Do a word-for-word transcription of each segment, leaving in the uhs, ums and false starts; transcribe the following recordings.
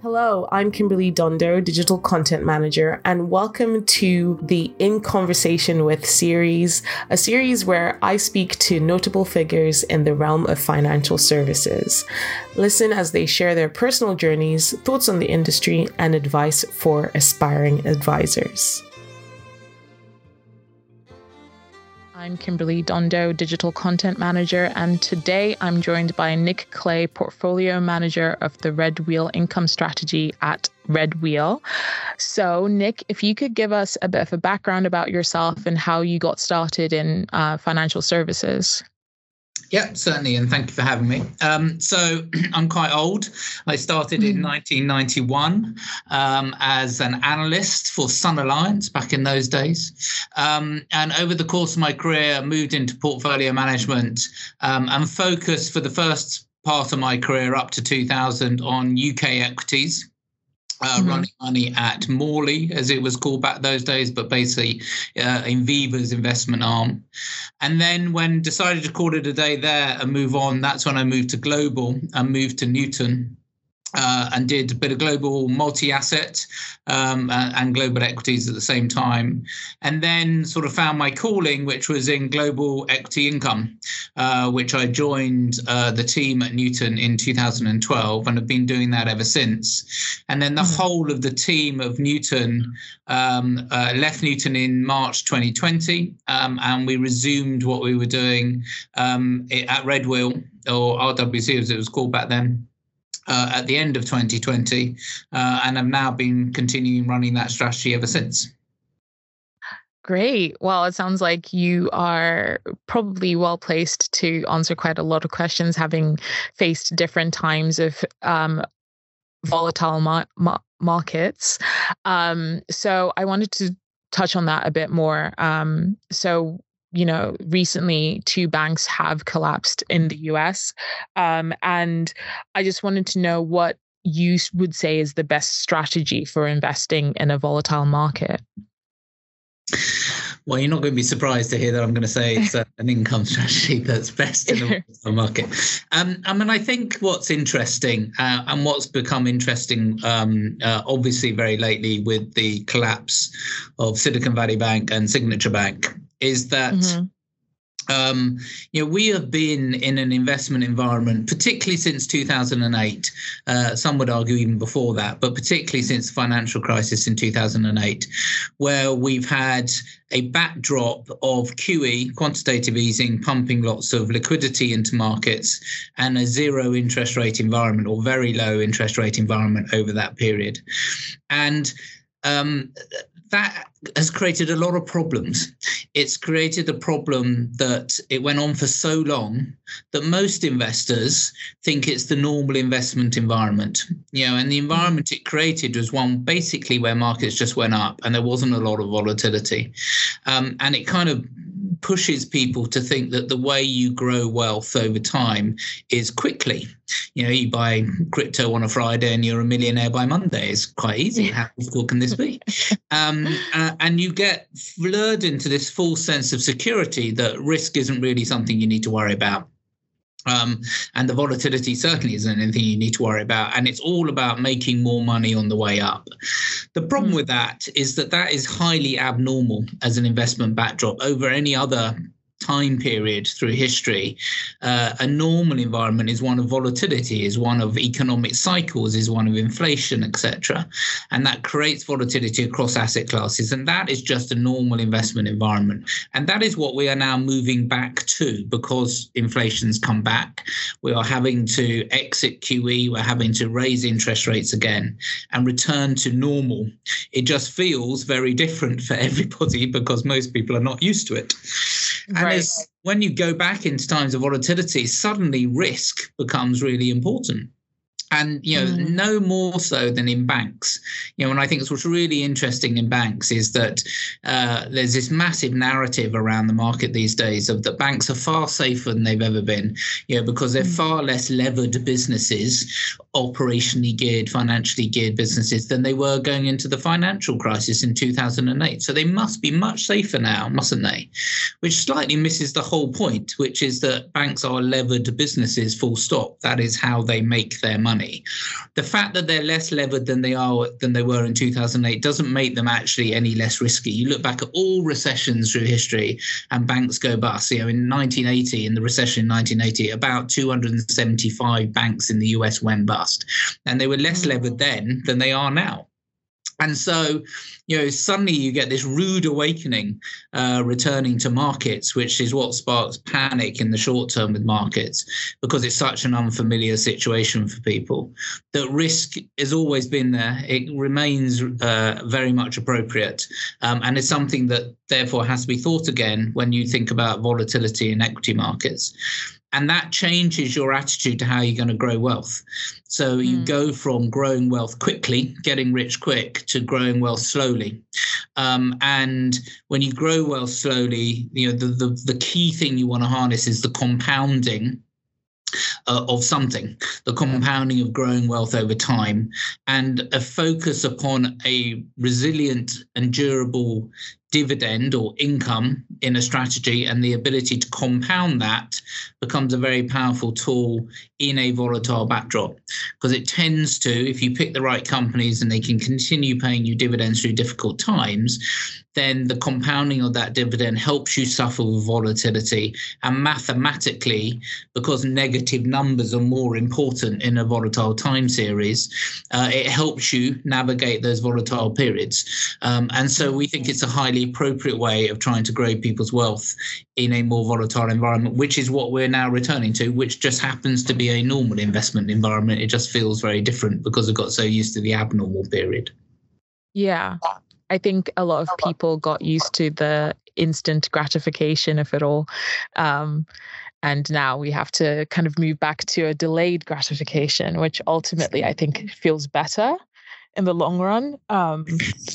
Hello, I'm Kimberly Dondo, Digital Content Manager, and welcome to the In Conversation With series, a series where I speak to notable figures in the realm of financial services. Listen as they share their personal journeys, thoughts on the industry, and advice for aspiring advisors. I'm Kimberly Dondo, Digital Content Manager, and today I'm joined by Nick Clay, Portfolio Manager of the Red Wheel Income Strategy at Red Wheel. So, Nick, if you could give us a bit of a background about yourself and how you got started in uh, financial services. Yeah, certainly. And thank you for having me. Um, so I'm quite old. I started mm. in nineteen ninety-one um, as an analyst for Sun Alliance back in those days. Um, and over the course of my career, I moved into portfolio management um, and focused for the first part of my career up to two thousand on U K equities. Uh, mm-hmm. Running money at Morley, as it was called back those days, but basically uh, in Viva's investment arm. And then when decided to call it a day there and move on, that's when I moved to global and moved to Newton. Uh, and did a bit of global multi-asset um, and, and global equities at the same time. And then sort of found my calling, which was in global equity income, uh, which I joined uh, the team at Newton in two thousand twelve and have been doing that ever since. And then the mm-hmm. whole of the team of Newton um, uh, left Newton in March twenty twenty, um, and we resumed what we were doing um, at Red Wheel, or R W C as it was called back then. Uh, at the end of twenty twenty, uh, and have now been continuing running that strategy ever since. Great. Well, it sounds like you are probably well placed to answer quite a lot of questions, having faced different times of um, volatile mar- mar- markets. Um, so I wanted to touch on that a bit more. Um, so you know, recently two banks have collapsed in the U S. Um, and I just wanted to know what you would say is the best strategy for investing in a volatile market. Well, you're not going to be surprised to hear that I'm going to say it's a, an income strategy that's best in the volatile market. Um, I mean, I think what's interesting uh, and what's become interesting, um, uh, obviously very lately with the collapse of Silicon Valley Bank and Signature Bank, is that mm-hmm. um, you know, we have been in an investment environment, particularly since two thousand eight. Uh, some would argue even before that, but particularly since the financial crisis in two thousand eight, where we've had a backdrop of Q E, quantitative easing, pumping lots of liquidity into markets, and a zero interest rate environment or very low interest rate environment over that period. And um, that has created a lot of problems. It's created a problem that it went on for so long that most investors think it's the normal investment environment. You know, and the environment it created was one basically where markets just went up and there wasn't a lot of volatility. Um, and it kind of pushes people to think that the way you grow wealth over time is quickly. You know, you buy crypto on a Friday and you're a millionaire by Monday. It's quite easy. How difficult can this be? Um, uh, and you get lured into this false sense of security that risk isn't really something you need to worry about. Um, and the volatility certainly isn't anything you need to worry about. And it's all about making more money on the way up. The problem mm. with that is that that is highly abnormal as an investment backdrop over any other time period through history. Uh, a normal environment is one of volatility, is one of economic cycles, is one of inflation, et cetera. And that creates volatility across asset classes. And that is just a normal investment environment. And that is what we are now moving back to because inflation's come back. We are having to exit Q E. We're having to raise interest rates again and return to normal. It just feels very different for everybody because most people are not used to it. And right. as, when you go back into times of volatility, suddenly risk becomes really important. And, you know, mm. no more so than in banks. You know, and I think what's really interesting in banks is that uh, there's this massive narrative around the market these days of that banks are far safer than they've ever been, you know, because they're mm. far less levered businesses, operationally geared, financially geared businesses than they were going into the financial crisis in two thousand eight. So they must be much safer now, mustn't they? Which slightly misses the whole point, which is that banks are levered businesses full stop. That is how they make their money. money. The fact that they're less levered than they are than they were in two thousand eight doesn't make them actually any less risky. You look back at all recessions through history and banks go bust. You know, in nineteen eighty, in the recession in nineteen eighty, about two hundred seventy-five banks in the U S went bust, and they were less levered then than they are now. And so, you know, suddenly you get this rude awakening uh, returning to markets, which is what sparks panic in the short term with markets, because it's such an unfamiliar situation for people. That risk has always been there. It remains uh, very much appropriate. Um, and it's something that therefore has to be thought again when you think about volatility in equity markets. And that changes your attitude to how you're going to grow wealth. So you mm. go from growing wealth quickly, getting rich quick, to growing wealth slowly. Um, and when you grow wealth slowly, you know, the, the, the key thing you want to harness is the compounding Uh, of something, the compounding of growing wealth over time, and a focus upon a resilient and durable dividend or income in a strategy, and the ability to compound that becomes a very powerful tool in a volatile backdrop, because it tends to, if you pick the right companies and they can continue paying you dividends through difficult times, then the compounding of that dividend helps you suffer with volatility. And mathematically, because negative numbers are more important in a volatile time series, uh, it helps you navigate those volatile periods. Um, and so we think it's a highly appropriate way of trying to grow people's wealth in a more volatile environment, which is what we're now returning to, which just happens to be a normal investment environment. It just feels very different because we got so used to the abnormal period. Yeah. I think a lot of people got used to the instant gratification of it all. Um, and now we have to kind of move back to a delayed gratification, which ultimately I think feels better in the long run. Um,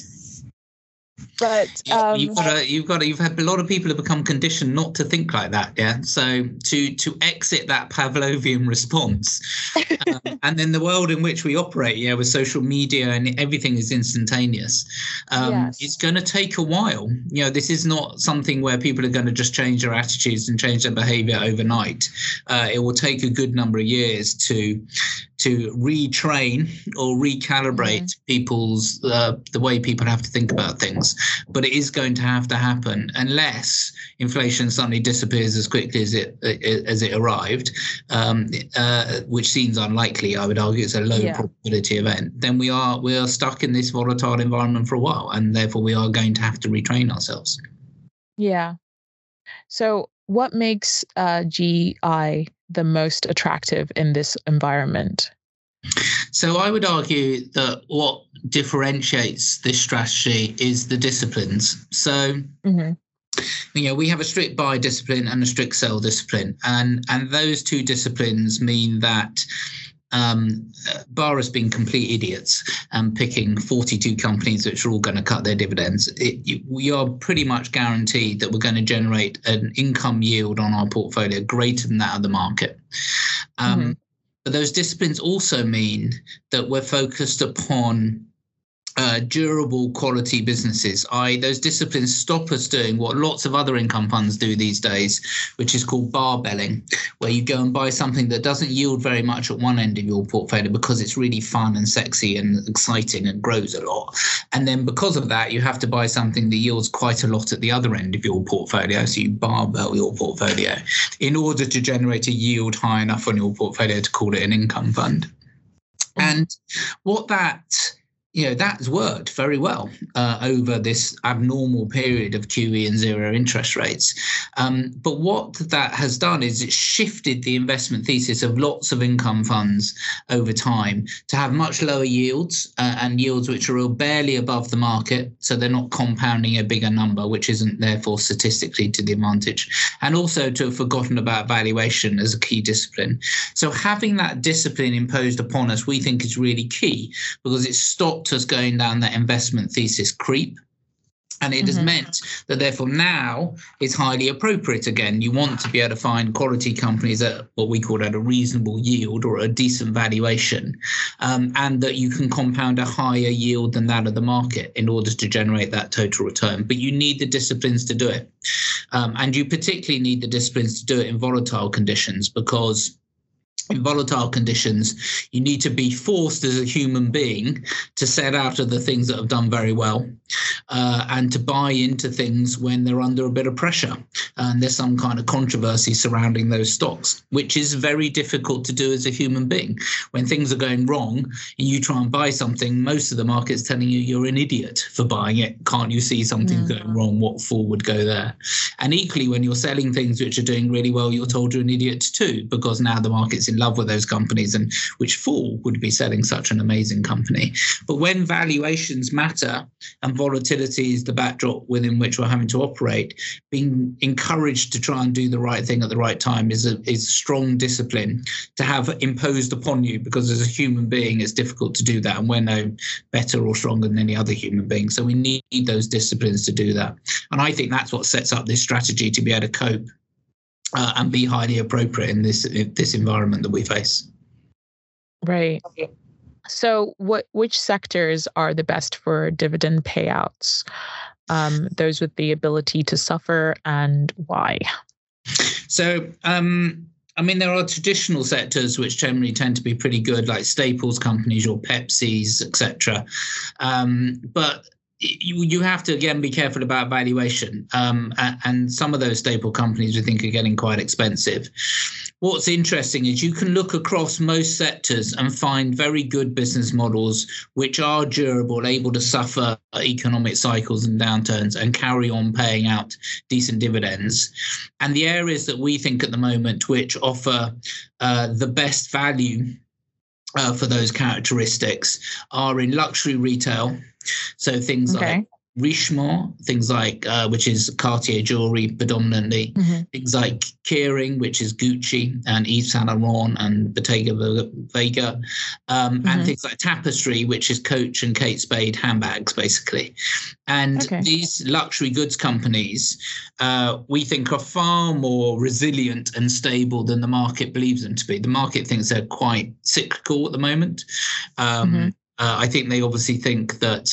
But um, you've got to, you've got to, you've had a lot of people have become conditioned not to think like that. Yeah. So to to exit that Pavlovian response, um, and then the world in which we operate, yeah, with social media and everything is instantaneous, um, yes. it's going to take a while. You know, this is not something where people are going to just change their attitudes and change their behavior overnight. Uh, it will take a good number of years to to retrain or recalibrate mm-hmm. people's uh, the way people have to think about things. But it is going to have to happen unless inflation suddenly disappears as quickly as it as it arrived, um, uh, which seems unlikely. I would argue it's a low yeah. probability event. Then we are we are stuck in this volatile environment for a while, and therefore we are going to have to retrain ourselves. Yeah. So what makes uh, G I the most attractive in this environment? So I would argue that what differentiates this strategy is the disciplines. So, mm-hmm. you know, we have a strict buy discipline and a strict sell discipline. And, and those two disciplines mean that um, bar has been complete idiots and um, picking forty-two companies which are all going to cut their dividends. It, it, we are pretty much guaranteed that we're going to generate an income yield on our portfolio greater than that of the market. Um, mm-hmm. But those disciplines also mean that we're focused upon Uh, durable quality businesses. I those disciplines stop us doing what lots of other income funds do these days, which is called barbelling, where you go and buy something that doesn't yield very much at one end of your portfolio because it's really fun and sexy and exciting and grows a lot. And then because of that, you have to buy something that yields quite a lot at the other end of your portfolio. So you barbell your portfolio in order to generate a yield high enough on your portfolio to call it an income fund. And what that You know, that's worked very well uh, over this abnormal period of Q E and zero interest rates. Um, but what that has done is it shifted the investment thesis of lots of income funds over time to have much lower yields uh, and yields which are barely above the market. So they're not compounding a bigger number, which isn't therefore statistically to the advantage. And also to have forgotten about valuation as a key discipline. So having that discipline imposed upon us, we think is really key because it stopped us going down that investment thesis creep. And it mm-hmm. has meant that therefore now it's highly appropriate again. You want to be able to find quality companies at what we call at a reasonable yield or a decent valuation, um, and that you can compound a higher yield than that of the market in order to generate that total return. But you need the disciplines to do it. Um, and you particularly need the disciplines to do it in volatile conditions because in volatile conditions, you need to be forced as a human being to set out of the things that have done very well uh, and to buy into things when they're under a bit of pressure. And there's some kind of controversy surrounding those stocks, which is very difficult to do as a human being. When things are going wrong and you try and buy something, most of the market's telling you you're an idiot for buying it. Can't you see something mm. going wrong? What fool would go there? And equally, when you're selling things which are doing really well, you're told you're an idiot too, because now the market's in love with those companies, and which fool would be selling such an amazing company. But when valuations matter and volatility is the backdrop within which we're having to operate, being encouraged to try and do the right thing at the right time is a is strong discipline to have imposed upon you, because as a human being it's difficult to do that, and we're no better or stronger than any other human being. So we need those disciplines to do that. And I think that's what sets up this strategy to be able to cope Uh, and be highly appropriate in this in this environment that we face. Right. So, what which sectors are the best for dividend payouts? Um, those with the ability to suffer, and why? So, um, I mean, there are traditional sectors which generally tend to be pretty good, like staples companies, your Pepsis, et cetera. Um, but You, you have to, again, be careful about valuation. Um, and some of those staple companies we think are getting quite expensive. What's interesting is you can look across most sectors and find very good business models which are durable, able to suffer economic cycles and downturns and carry on paying out decent dividends. And the areas that we think at the moment which offer uh, the best value uh, for those characteristics are in luxury retail. So things okay. like Richemont, things like, uh, which is Cartier jewelry predominantly, mm-hmm. things like Kering, which is Gucci and Yves Saint Laurent and Bottega Vega, um, mm-hmm. and things like Tapestry, which is Coach and Kate Spade handbags, basically. And okay. these luxury goods companies, uh, we think are far more resilient and stable than the market believes them to be. The market thinks they're quite cyclical at the moment. Um, mm-hmm. Uh, I think they obviously think that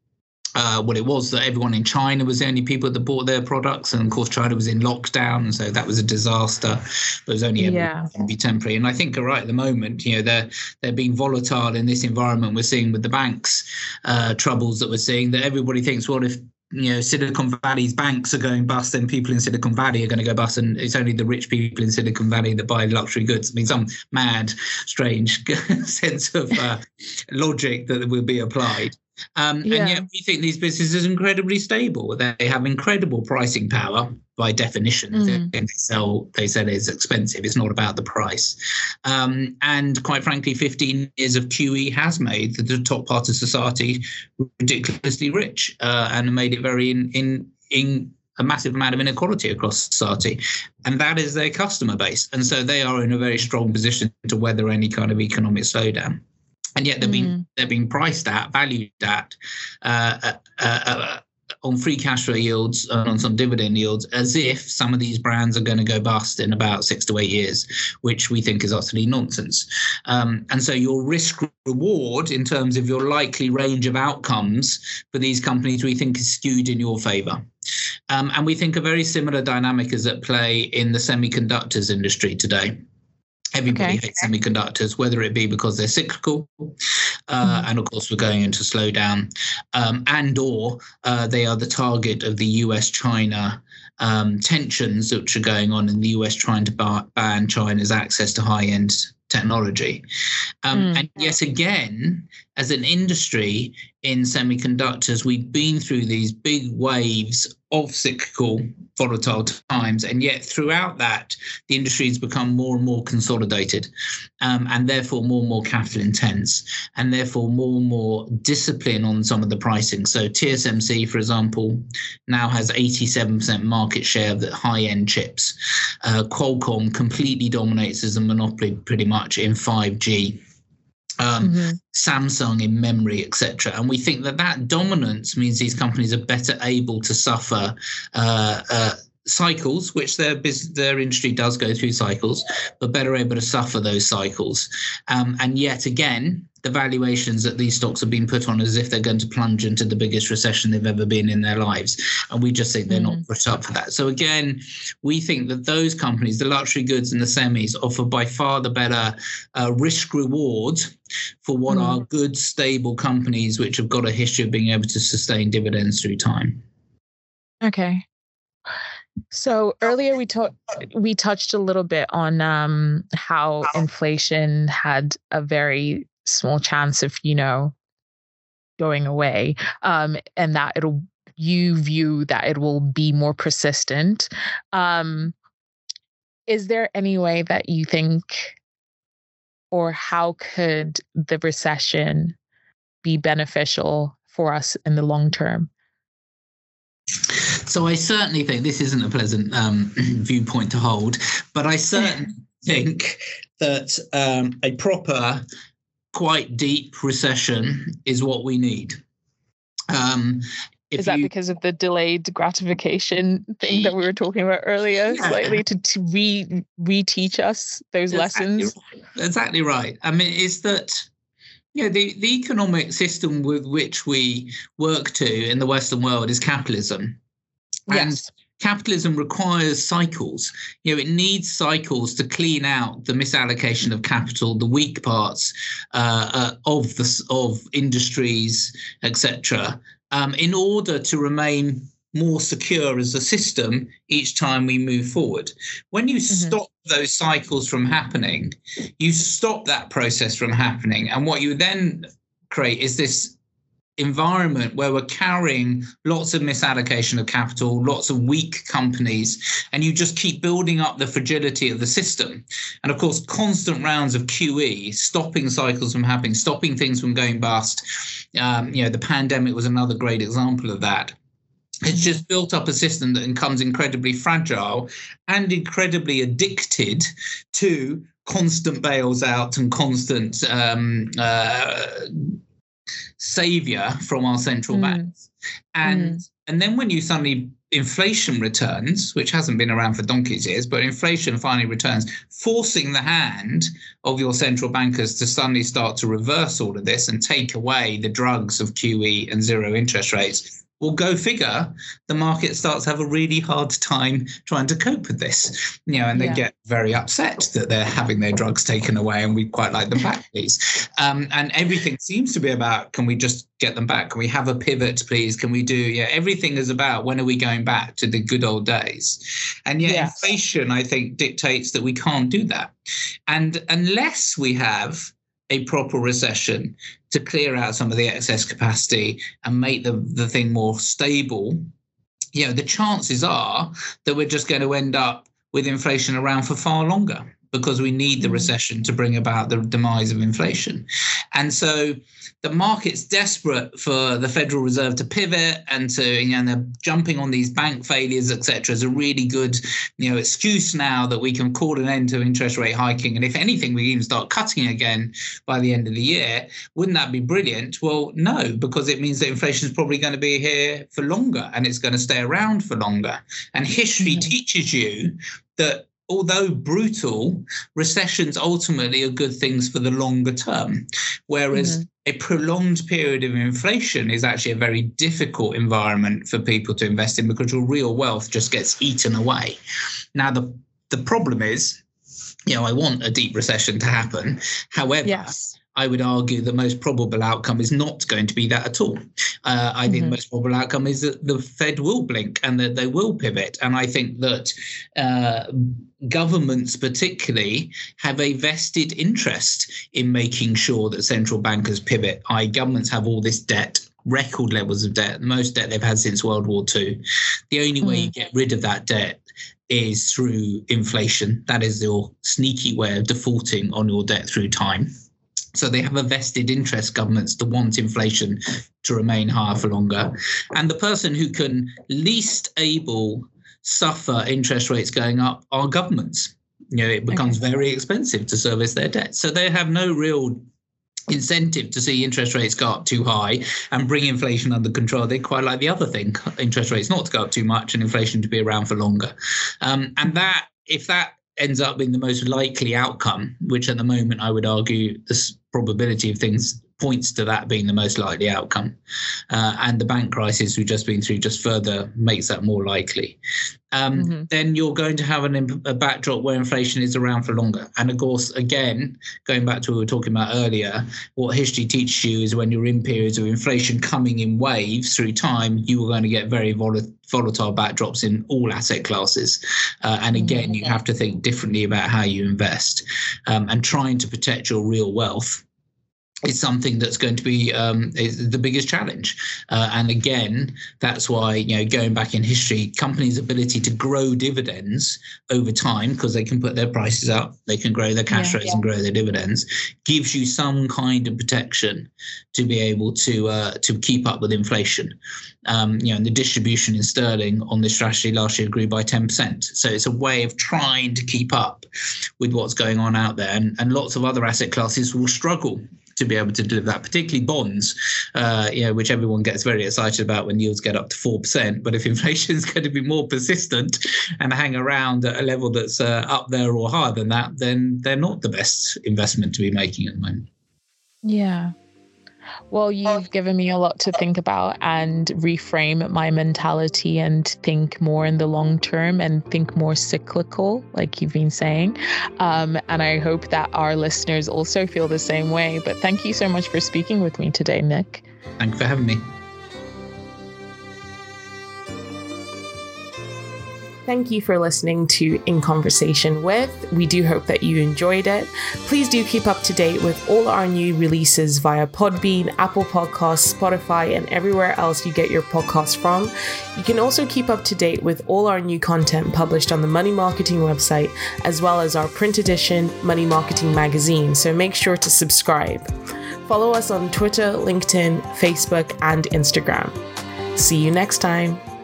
uh, what it was that everyone in China was the only people that bought their products. And of course, China was in lockdown. And so that was a disaster. But it was only ever yeah. going to be temporary. And I think right at the moment, you know, they're, they're being volatile in this environment we're seeing with the banks uh, troubles that we're seeing, that everybody thinks, well, if you know, Silicon Valley's banks are going bust, then people in Silicon Valley are going to go bust, and it's only the rich people in Silicon Valley that buy luxury goods. I mean, some mad, strange sense of uh, logic that will be applied. Um, yeah. And yet we think these businesses are incredibly stable. They have incredible pricing power by definition. Mm. They sell, they sell it's expensive. It's not about the price. Um, and quite frankly, fifteen years of Q E has made the top part of society ridiculously rich uh, and made it very in, in, in a massive amount of inequality across society. And that is their customer base. And so they are in a very strong position to weather any kind of economic slowdown. And yet they're being mm. they're being priced at, valued at, uh, uh, uh, on free cash flow yields and on some dividend yields, as if some of these brands are going to go bust in about six to eight years, which we think is utterly nonsense. Um, and so your risk reward in terms of your likely range of outcomes for these companies, we think is skewed in your favour. Um, and we think a very similar dynamic is at play in the semiconductors industry today. Everybody okay. hates semiconductors, whether it be because they're cyclical, uh, mm-hmm. and of course we're going into slowdown, um, and or uh, they are the target of the U S China um, tensions which are going on in the U S trying to bar- ban China's access to high-end technology. Um, mm. And yet again, as an industry in semiconductors, we've been through these big waves of cyclical, volatile times. And yet throughout that, the industry has become more and more consolidated, um, and therefore more and more capital intense, and therefore more and more discipline on some of the pricing. So T S M C, for example, now has eighty-seven percent market share of the high-end chips. Uh, Qualcomm completely dominates as a monopoly pretty much in five G. Um, mm-hmm. Samsung in memory, et cetera. And we think that that dominance means these companies are better able to suffer uh, uh, cycles, which their business, their industry does go through cycles, but better able to suffer those cycles. Um, and yet again, the valuations that these stocks have been put on as if they're going to plunge into the biggest recession they've ever been in their lives. And we just think they're mm. not put up for that. So again, we think that those companies, the luxury goods and the semis, offer by far the better uh, risk reward for what mm. are good, stable companies which have got a history of being able to sustain dividends through time. Okay. So earlier we talked, we touched a little bit on um, how inflation had a very small chance of, you know, going away, um, and that it'll, you view that it will be more persistent. Um, is there any way that you think, or how could the recession be beneficial for us in the long term? So I certainly think this isn't a pleasant um, viewpoint to hold, but I certainly think that um, a proper, quite deep recession is what we need. Um, if is that you, because of the delayed gratification thing that we were talking about earlier, yeah. slightly to, to re reteach us those exactly, lessons? Exactly right. I mean, it's that. Yeah, the, the economic system with which we work to in the Western world is capitalism. And yes. capitalism requires cycles. You know, it needs cycles to clean out the misallocation of capital, the weak parts uh, uh, of the of industries, et cetera, um, in order to remain more secure as a system each time we move forward. When you mm-hmm. stop those cycles from happening, you stop that process from happening. And what you then create is this environment where we're carrying lots of misallocation of capital, lots of weak companies, and you just keep building up the fragility of the system. And of course, constant rounds of Q E, stopping cycles from happening, stopping things from going bust. Um, you know, the pandemic was another great example of that. It's just built up a system that becomes incredibly fragile and incredibly addicted to constant bails out and constant um, uh, savior from our central mm. banks. And mm. and then when you suddenly inflation returns, which hasn't been around for donkey's years, but inflation finally returns, forcing the hand of your central bankers to suddenly start to reverse all of this and take away the drugs of Q E and zero interest rates. Well, go figure, the market starts to have a really hard time trying to cope with this, you know, and they yeah. get very upset that they're having their drugs taken away and we'd quite like them back, please. Um, and everything seems to be about, can we just get them back? Can we have a pivot, please? Can we do, yeah, everything is about when are we going back to the good old days? And yet yes. inflation, I think, dictates that we can't do that. And unless we have a proper recession to clear out some of the excess capacity and make the, the thing more stable, you know, the chances are that we're just going to end up with inflation around for far longer because we need the recession to bring about the demise of inflation. And so the market's desperate for the Federal Reserve to pivot and to, you know, and they're jumping on these bank failures, et cetera, is a really good, you know, excuse now that we can call an end to interest rate hiking. And if anything, we even start cutting again by the end of the year. Wouldn't that be brilliant? Well, no, because it means that inflation is probably going to be here for longer and it's going to stay around for longer. And history mm-hmm. teaches you that although brutal, recessions ultimately are good things for the longer term, whereas mm-hmm. a prolonged period of inflation is actually a very difficult environment for people to invest in because your real wealth just gets eaten away. Now, the, the problem is, you know, I want a deep recession to happen. However, yes. I would argue the most probable outcome is not going to be that at all. Uh, I mm-hmm. think the most probable outcome is that the Fed will blink and that they will pivot. And I think that uh, governments particularly have a vested interest in making sure that central bankers pivot. that is governments have all this debt, record levels of debt, the most debt they've had since World War Two. The only mm-hmm. way you get rid of that debt is through inflation. That is your sneaky way of defaulting on your debt through time. So they have a vested interest, governments, to want inflation to remain higher for longer. And the person who can least able suffer interest rates going up are governments. You know, it becomes okay. very expensive to service their debt. So they have no real incentive to see interest rates go up too high and bring inflation under control. They quite like the other thing, interest rates not to go up too much and inflation to be around for longer. Um, and that, if that ends up being the most likely outcome, which at the moment I would argue the probability of things points to that being the most likely outcome. Uh, and the bank crisis we've just been through just further makes that more likely. Um, mm-hmm. Then you're going to have an, a backdrop where inflation is around for longer. And of course, again, going back to what we were talking about earlier, what history teaches you is when you're in periods of inflation coming in waves through time, you are going to get very volatile volatile backdrops in all asset classes. Uh, and again, mm-hmm. you have to think differently about how you invest. Um, and trying to protect your real wealth is something that's going to be um, is the biggest challenge. Uh, and again, that's why, you know, going back in history, companies' ability to grow dividends over time, because they can put their prices up, they can grow their cash yeah, rates yeah. and grow their dividends, gives you some kind of protection to be able to uh, to keep up with inflation. Um, you know, and the distribution in sterling on this strategy last year grew by ten percent. So it's a way of trying to keep up with what's going on out there. And, and lots of other asset classes will struggle to be able to deliver that, particularly bonds, uh, you know, which everyone gets very excited about when yields get up to four percent. But if inflation is going to be more persistent and hang around at a level that's uh, up there or higher than that, then they're not the best investment to be making at the moment. Yeah. Well, you've given me a lot to think about and reframe my mentality and think more in the long term and think more cyclical, like you've been saying. Um, and I hope that our listeners also feel the same way. But thank you so much for speaking with me today, Nick. Thank you for having me. Thank you for listening to In Conversation With. We do hope that you enjoyed it. Please do keep up to date with all our new releases via Podbean, Apple Podcasts, Spotify, and everywhere else you get your podcasts from. You can also keep up to date with all our new content published on the Money Marketing website, as well as our print edition Money Marketing magazine. So make sure to subscribe. Follow us on Twitter, LinkedIn, Facebook, and Instagram. See you next time.